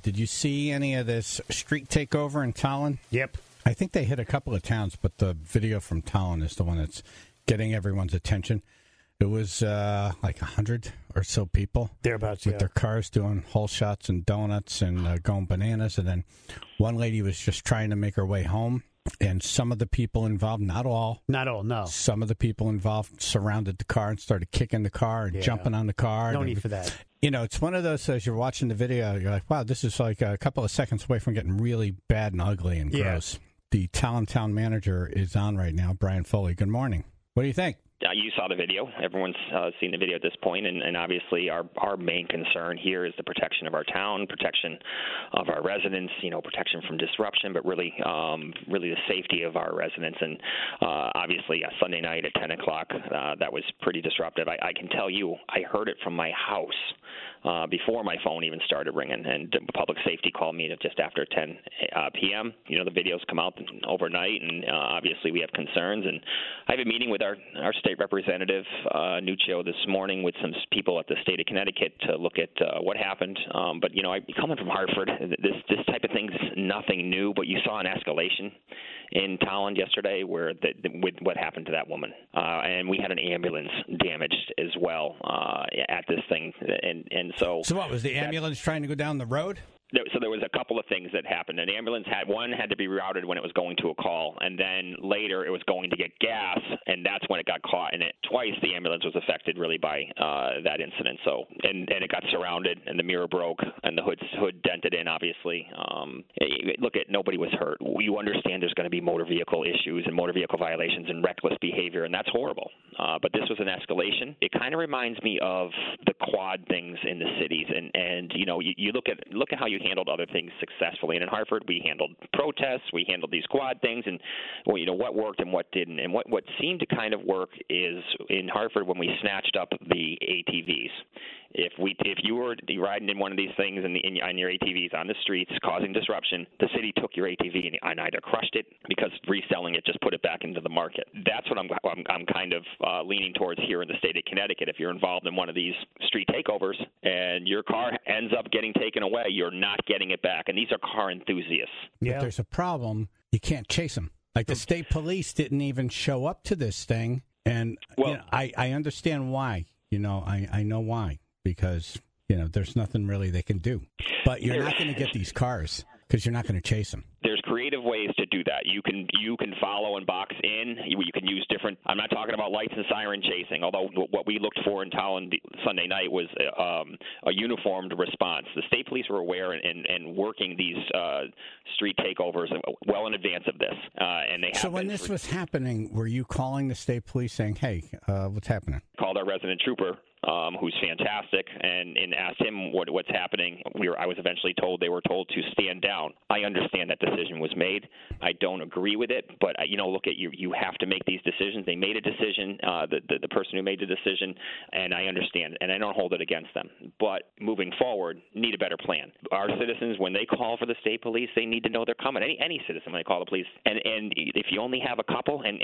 Did you see any of this street takeover in Tallinn? Yep. I think they hit a couple of towns, but the video from Tallinn is the one that's getting everyone's attention. It was like 100 or so people. Thereabouts, with their cars doing whole shots and donuts and going bananas. And then one lady was just trying to make her way home. And some of the people involved, not all, no. Some of the people involved surrounded the car and started kicking the car and jumping on the car. No need for that. You know, it's one of those, as you're watching the video, you're like, wow, this is like a couple of seconds away from getting really bad and ugly and gross. The Tallinn town manager is on right now, Brian Foley. Good morning. What do you think? You saw the video. Everyone's seen the video at this point, and obviously our main concern here is the protection of our town, protection of our residents, protection from disruption, but really the safety of our residents. And obviously, Sunday night at 10 o'clock, that was pretty disruptive. I can tell you, I heard it from my house before my phone even started ringing, and public safety called me just after 10 p.m. The videos come out overnight, and obviously we have concerns. And I have a meeting with our state representative Nuccio this morning with some people at the state of Connecticut to look at what happened. But coming from Hartford, this type of thing's nothing new. But you saw an escalation in Tallinn yesterday with what happened to that woman, and we had an ambulance damaged as well at this thing, and so. So what was the ambulance trying to go down the road? So there was a couple of things that happened. An ambulance had to be routed when it was going to a call, and then later it was going to get gas, and that's when it got caught in it. Twice the ambulance was affected really by that incident. So and it got surrounded, and the mirror broke, and the hood dented in. Obviously, nobody was hurt. You understand there's going to be motor vehicle issues and motor vehicle violations and reckless behavior, and that's horrible. But this was an escalation. It kind of reminds me of the quad things in the cities, and you look at how you handled other things successfully. And in Hartford, we handled protests, we handled these quad things, and what worked and what didn't. And what seemed to kind of work is in Hartford when we snatched up the ATVs. If you were riding in one of these things on your ATVs on the streets causing disruption, the city took your ATV and either crushed it because reselling it just put it back into the market. That's what I'm kind of leaning towards here in the state of Connecticut. If you're involved in one of these street takeovers and your car ends up getting taken away, you're not getting it back. And these are car enthusiasts. Yeah. If there's a problem, you can't chase them. Like the state police didn't even show up to this thing. And I understand why. I know why. Because, there's nothing really they can do. But you're not going to get these cars because you're not going to chase them. There's creative ways to do that. You can follow and box in. You can use different. I'm not talking about lights and siren chasing. Although what we looked for in Tallinn Sunday night was a uniformed response. The state police were aware and working these street takeovers well in advance of this. And they. So when this was happening, were you calling the state police saying, "Hey, what's happening?" Called our resident trooper. Who's fantastic, and asked him what's happening. I was eventually told they were told to stand down. I understand that decision was made. I don't agree with it, but look at you have to make these decisions. They made a decision, the person who made the decision, and I understand it, and I don't hold it against them. But moving forward, need a better plan. Our citizens, when they call for the state police, they need to know they're coming. Any citizen when they call the police, and if you only have a couple, and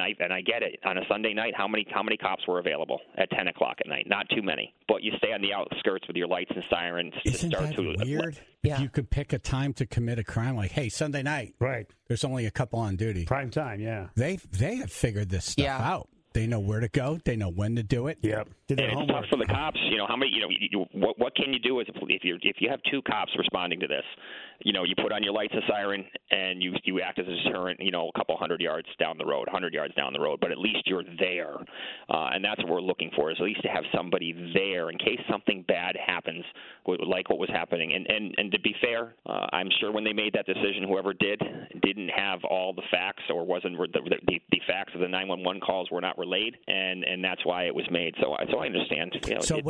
I get it, on a Sunday night, how many cops were available at 10 o'clock at night? Not too many, but you stay on the outskirts with your lights and sirens. Isn't that weird? If you could pick a time to commit a crime, like, hey, Sunday night, right? There's only a couple on duty. Prime time, yeah. They have figured this stuff out. They know where to go. They know when to do it. Yep. And it's tough for the cops. How many? What can you do as if you have two cops responding to this? You put on your lights and siren, and you act as a deterrent. A couple 100 yards down the road, but at least you're there, and that's what we're looking for. Is at least to have somebody there in case something bad happens, like what was happening. And to be fair, I'm sure when they made that decision, whoever didn't have all the facts, or wasn't the facts of the 911 calls were not relayed, and that's why it was made. So I understand. So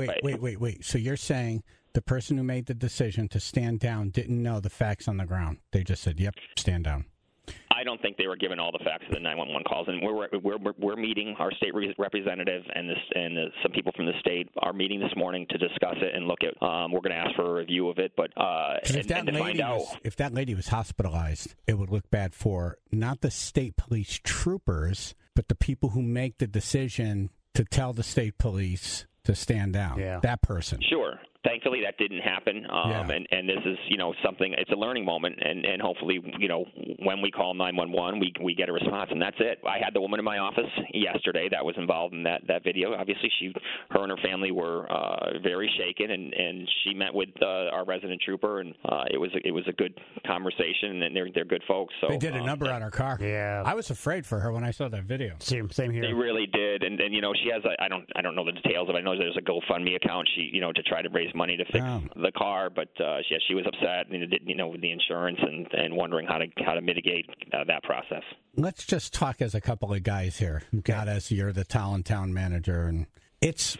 wait. So you're saying the person who made the decision to stand down didn't know the facts on the ground? They just said, "Yep, stand down." I don't think they were given all the facts of the 911 calls, and we're meeting our state representative and some people from the state are meeting this morning to discuss it and look at. We're going to ask for a review of it, but if that lady was hospitalized, it would look bad for not the state police troopers, but the people who make the decision to tell the state police to stand down. Yeah. That person. Sure. thankfully that didn't happen. And this is, something, it's a learning moment. And hopefully, when we call 911, we get a response, and that's it. I had the woman in my office yesterday that was involved in that video. Obviously, her and her family were very shaken, and she met with our resident trooper, and it was a good conversation, and they're good folks. So they did a number on her car. Yeah, I was afraid for her when I saw that video. Same here. They really did, and she has I don't know the details of it. I know there's a GoFundMe account to try to raise money to fix the car, but she was upset, with the insurance and wondering how to mitigate that process. Let's just talk as a couple of guys here. God, as you're the Talontown manager, and it's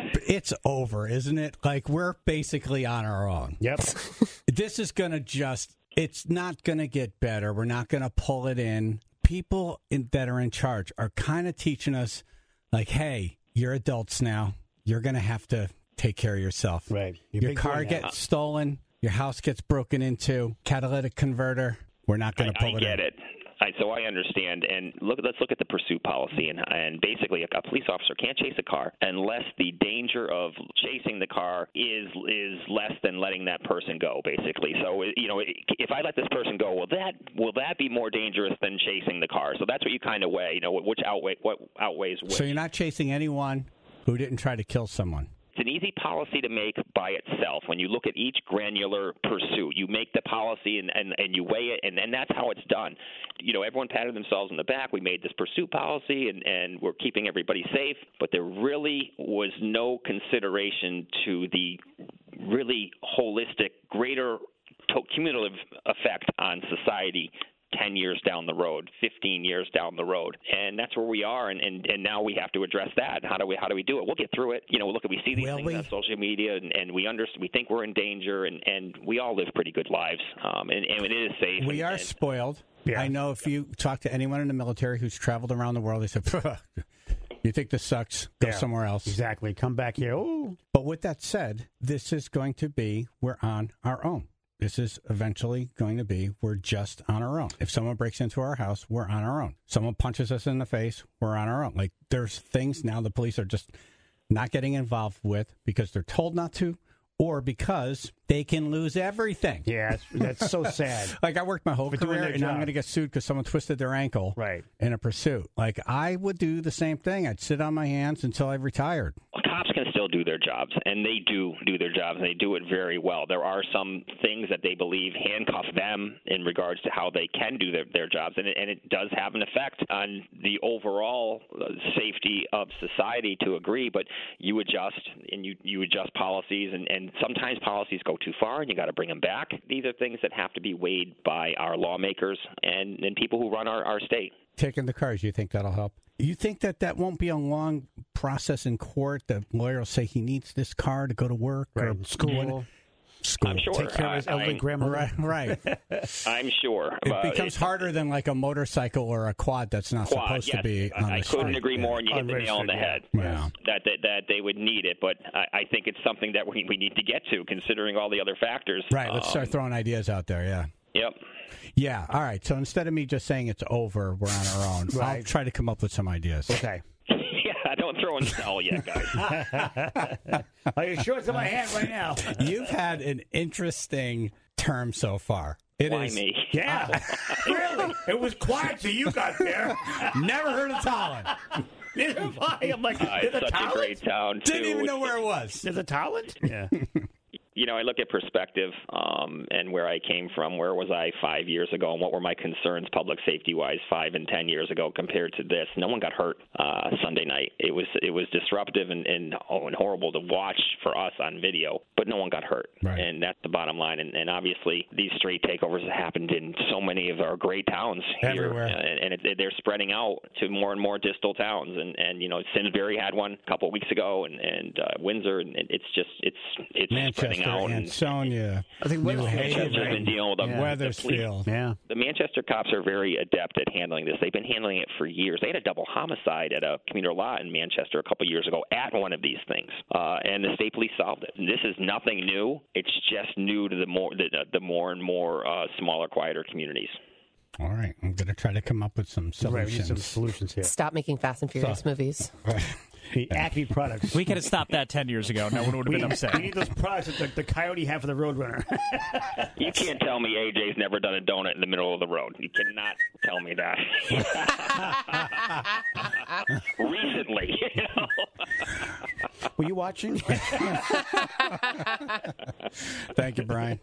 over, isn't it? Like, we're basically on our own. Yep. This is going to it's not going to get better. We're not going to pull it in. People that are in charge are kind of teaching us, like, hey, you're adults now. You're going to have to take care of yourself. Right. Your car gets stolen. Your house gets broken into. Catalytic converter. We're not going to pull it in. I get it. So I understand, and let's look at the pursuit policy, and basically a police officer can't chase a car unless the danger of chasing the car is less than letting that person go, basically. So, if I let this person go, will that be more dangerous than chasing the car? So that's what you kind of weigh, what outweighs which. So you're not chasing anyone who didn't try to kill someone? It's an easy policy to make by itself. When you look at each granular pursuit, you make the policy and you weigh it, and that's how it's done. Everyone patted themselves on the back. We made this pursuit policy, and we're keeping everybody safe, but there really was no consideration to the really holistic, greater cumulative effect on society 10 years down the road, 15 years down the road. And that's where we are, and now we have to address that. How do we do it? We'll get through it. We see these things on social media, and we think we're in danger, and we all live pretty good lives, and it is safe. We are spoiled. Yeah. I know if you talk to anyone in the military who's traveled around the world, they say, you think this sucks, go somewhere else. Exactly. Come back here. Ooh. But with that said, this is going to be, we're on our own. This is eventually going to be, we're just on our own. If someone breaks into our house, we're on our own. Someone punches us in the face, we're on our own. Like, there's things now the police are just not getting involved with because they're told not to, or because they can lose everything. Yeah, that's so sad. Like, I worked my whole career, and now I'm going to get sued because someone twisted their ankle in a pursuit. Like, I would do the same thing. I'd sit on my hands until I retired. Cops can still do their jobs, and they do their jobs, and they do it very well. There are some things that they believe handcuff them in regards to how they can do their jobs, and it does have an effect on the overall safety of society to agree, but you adjust, and you adjust policies, and sometimes policies go too far, and you got to bring them back. These are things that have to be weighed by our lawmakers and people who run our state. Taking the cars, you think that'll help? You think that won't be a long process in court? The lawyer will say he needs this car to go to work or school. I'm sure. Take care of his elderly grandmother. Right. I'm sure. It becomes harder than like a motorcycle or a quad that's not supposed to be on the street. I couldn't agree more, and you hit the nail on the head. Yeah. That they would need it, but I think it's something that we need to get to, considering all the other factors. Right, let's start throwing ideas out there, yeah. Yep. Yeah, all right. So instead of me just saying it's over, we're on our own, I'll try to come up with some ideas. Okay. Yeah, don't throw in the towel yet, guys. Are you sure it's in my hand right now? You've had an interesting term so far. Why me? Yeah. Really? It was quiet till you got there. Never heard of Talon. Neither have I. I'm like, it's such a great town, too. Didn't even know where it was. There's a Talent? Yeah. I look at perspective and where I came from. Where was I 5 years ago, and what were my concerns public safety-wise 5 and 10 years ago compared to this? No one got hurt Sunday night. It was disruptive and horrible to watch for us on video, but no one got hurt, and that's the bottom line. And obviously, these street takeovers have happened in so many of our great towns everywhere, and they're spreading out to more and more distal towns. And Simsbury had one a couple of weeks ago, and Windsor, and it's spreading out. Ansonia, I think Manchester's been dealing with Wethersfield. The Manchester cops are very adept at handling this. They've been handling it for years. They had a double homicide at a commuter lot in Manchester a couple of years ago at one of these things, and the state police solved it. And this is nothing new. It's just new to the more and more smaller, quieter communities. All right, I'm going to try to come up with some solutions. We need some solutions here. Stop making Fast and Furious movies. Acme products. We could have stopped that 10 years ago. No one would have been upset. We need those products that the Coyote had for the Roadrunner. You can't tell me AJ's never done a donut in the middle of the road. You cannot tell me that. Recently, you know. Were you watching? Thank you, Brian.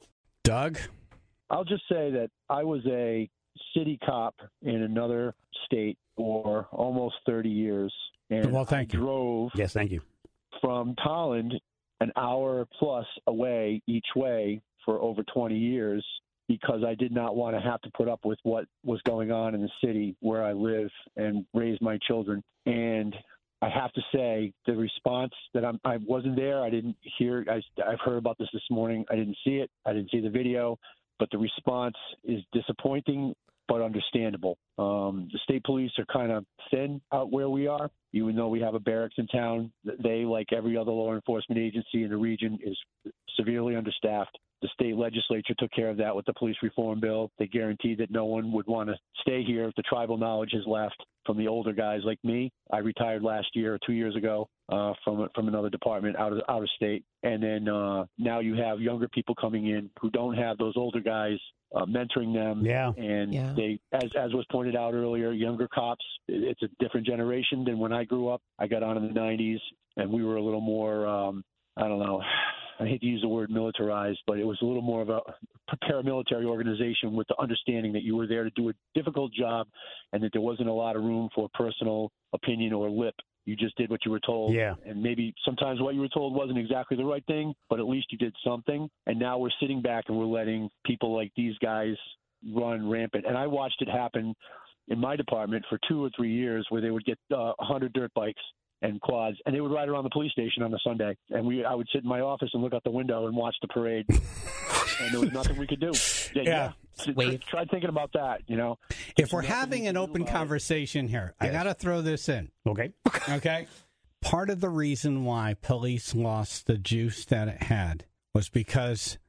Doug? I'll just say that I was a city cop in another state for almost 30 years. And well, thank you. Drove yes, thank you. from Tolland an hour plus away each way for over 20 years because I did not want to have to put up with what was going on in the city where I live and raise my children. And I have to say the response that I wasn't there. I didn't hear. I've heard about this morning. I didn't see it. I didn't see the video. But the response is disappointing, but understandable. The state police are kind of thin out where we are, even though we have a barracks in town. They, like every other law enforcement agency in the region, is severely understaffed. The state legislature took care of that with the police reform bill. They guaranteed that no one would want to stay here if the tribal knowledge is left from the older guys like me. I retired last year or 2 years ago from another department out of state. And then now you have younger people coming in who don't have those older guys mentoring them. Yeah. And they, as was pointed out earlier, younger cops, it's a different generation than when I grew up. I got on in the 90s, and we were a little more, I don't know, I hate to use the word militarized, but it was a little more of a paramilitary organization with the understanding that you were there to do a difficult job and that there wasn't a lot of room for personal opinion or lip. You just did what you were told. Yeah. And maybe sometimes what you were told wasn't exactly the right thing, but at least you did something. And now we're sitting back and we're letting people like these guys run rampant. And I watched it happen in my department for 2 or 3 years where they would get 100 dirt bikes and quads, and they would ride around the police station on a Sunday. And I would sit in my office and look out the window and watch the parade. And there was nothing we could do. Yeah. Try thinking about that, you know. If we're having an open conversation here, I got to throw this in. Okay. Okay. Part of the reason why police lost the juice that it had was because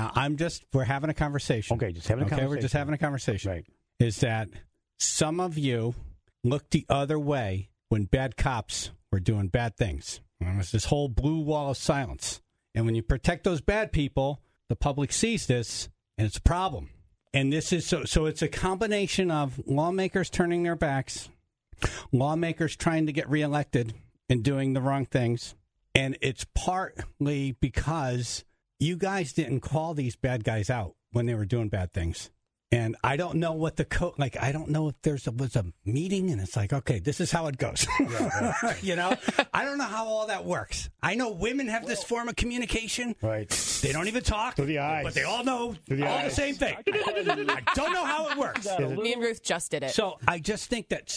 we're having a conversation. Okay, just having a conversation. We're just having a conversation. Right. Is that some of you looked the other way when bad cops were doing bad things. And there's this whole blue wall of silence. And when you protect those bad people, the public sees this, and it's a problem. And this is so it's a combination of lawmakers turning their backs, lawmakers trying to get reelected and doing the wrong things. And it's partly because you guys didn't call these bad guys out when they were doing bad things. And I don't know what I don't know if was a meeting and it's like, okay, this is how it goes. You know, I don't know how all that works. I know women have this form of communication. Right. They don't even talk. Through the eyes. But they all know the same thing. I don't know how it works. Me and Ruth just did it. So I just think that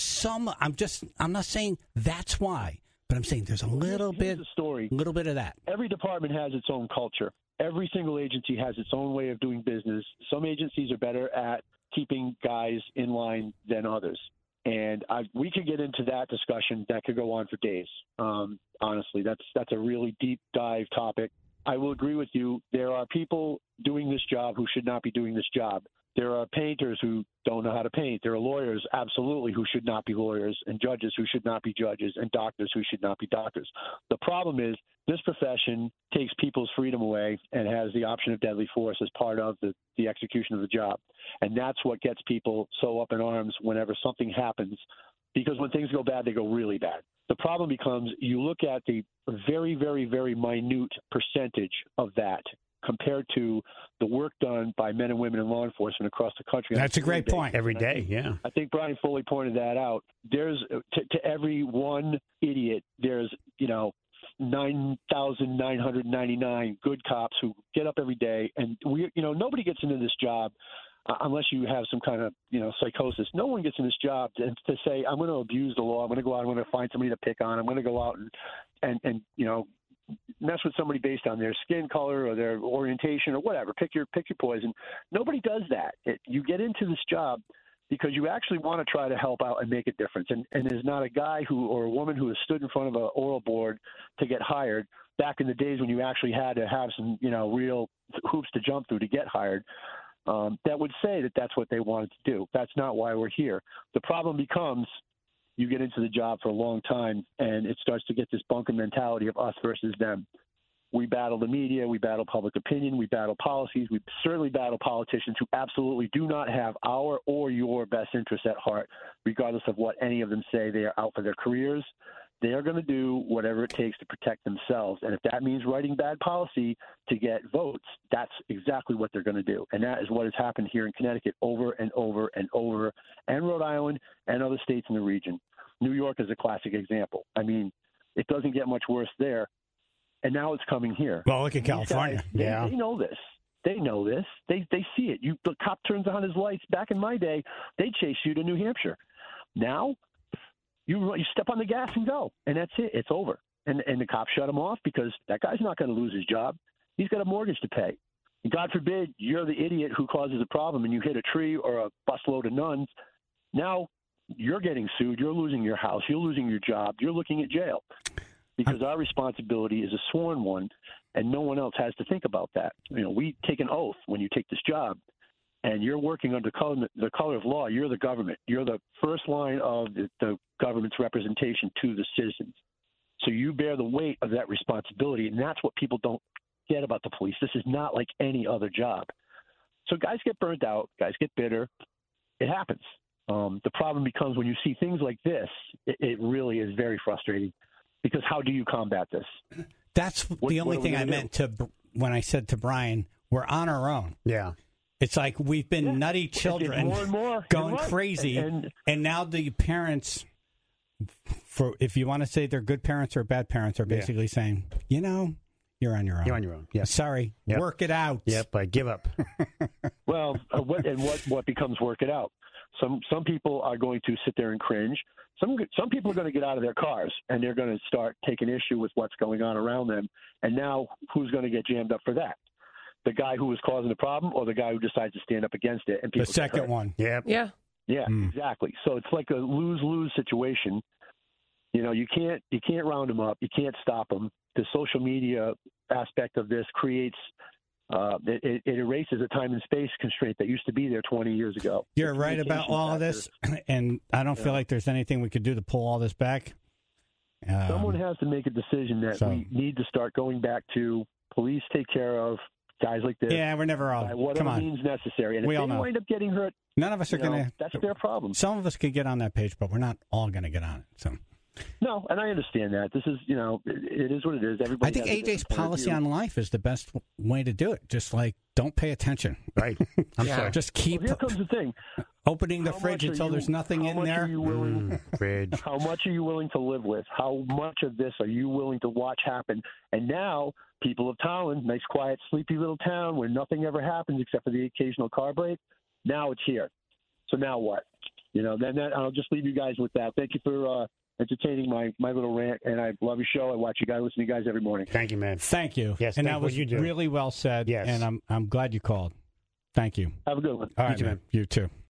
I'm not saying that's why, but I'm saying there's a little bit of that. Every department has its own culture. Every single agency has its own way of doing business. Some agencies are better at keeping guys in line than others. And we could get into that discussion. That could go on for days. Honestly, that's a really deep dive topic. I will agree with you. There are people doing this job who should not be doing this job. There are painters who don't know how to paint. There are lawyers, absolutely, who should not be lawyers, and judges who should not be judges, and doctors who should not be doctors. The problem is this profession takes people's freedom away and has the option of deadly force as part of the execution of the job. And that's what gets people so up in arms whenever something happens, because when things go bad, they go really bad. The problem becomes you look at the very, very, very minute percentage of that compared to the work done by men and women in law enforcement across the country. That's a great point. Every day, yeah. I think Brian Foley pointed that out. There's to every one idiot, there's 9,999 good cops who get up every day, and nobody gets into this job unless you have some kind of psychosis. No one gets in this job to say I'm going to abuse the law. I'm going to go out. I'm going to find somebody to pick on. I'm going to go out and mess with somebody based on their skin color or their orientation or whatever. Pick your poison. Nobody does that. You get into this job because you actually want to try to help out and make a difference. And there's not a guy or a woman who has stood in front of an oral board to get hired back in the days when you actually had to have some real hoops to jump through to get hired. That would say that that's what they wanted to do. That's not why we're here. The problem becomes you get into the job for a long time, and it starts to get this bunker mentality of us versus them. We battle the media, we battle public opinion, we battle policies, we certainly battle politicians who absolutely do not have our or your best interests at heart, regardless of what any of them say. They are out for their careers. They are going to do whatever it takes to protect themselves. And if that means writing bad policy to get votes, that's exactly what they're going to do. And that is what has happened here in Connecticut over and over and over, and Rhode Island and other states in the region. New York is a classic example. I mean, it doesn't get much worse there. And now it's coming here. Well, look at California. Guys, they know this. They know this. They see it. The cop turns on his lights. Back in my day, they chase you to New Hampshire. Now, you step on the gas and go, and that's it. It's over. And the cops shut him off because that guy's not going to lose his job. He's got a mortgage to pay. And God forbid you're the idiot who causes a problem and you hit a tree or a busload of nuns. Now you're getting sued. You're losing your house. You're losing your job. You're looking at jail. Because our responsibility is a sworn one, and no one else has to think about that. We take an oath when you take this job, and you're working under the color of law. You're the government. You're the first line of the government's representation to the citizens. So you bear the weight of that responsibility, and that's what people don't get about the police. This is not like any other job. So guys get burned out. Guys get bitter. It happens. The problem becomes when you see things like this, it really is very frustrating. Because how do you combat this? That's the only thing I meant when I said to Brian, we're on our own. Yeah. It's like we've been nutty children more and more. going crazy. And now the parents, if you want to say they're good parents or bad parents, are basically saying, you're on your own. You're on your own. Yep. Sorry. Yep. Work it out. Yep. I give up. Well, what becomes work it out? Some people are going to sit there and cringe. Some people are going to get out of their cars and they're going to start taking issue with what's going on around them. And now who's going to get jammed up for that? The guy who was causing the problem or the guy who decides to stand up against it? And people the second one. Yep. Yeah. Yeah, exactly. So it's like a lose-lose situation. You can't round them up. You can't stop them. The social media aspect of this creates it erases a time and space constraint that used to be there 20 years ago. You're right about all of this, and I don't feel like there's anything we could do to pull all this back. Someone has to make a decision that we need to start going back to police take care of guys like this. Yeah, we're never all. Whatever means necessary. And if they wind up getting hurt, none of us are going to. That's their problem. Some of us could get on that page, but we're not all going to get on it. So. No, and I understand that. This is, it is what it is. Everybody. I think AJ's policy on life is the best way to do it. Just like, don't pay attention. Right. I'm sorry. Just keep. Well, here comes the thing. Opening the fridge until there's nothing in there. Fridge. How much are you willing to live with? How much of this are you willing to watch happen? And now, people of Towland, nice, quiet, sleepy little town where nothing ever happens except for the occasional car break. Now it's here. So now what? Then I'll just leave you guys with that. Thank you for entertaining my little rant, and I love your show. I watch you guys, listen to you guys every morning. Thank you, man. Thank you. Yes, and that was really well said. Yes. And I'm glad you called. Thank you. Have a good one. All right, man. You too.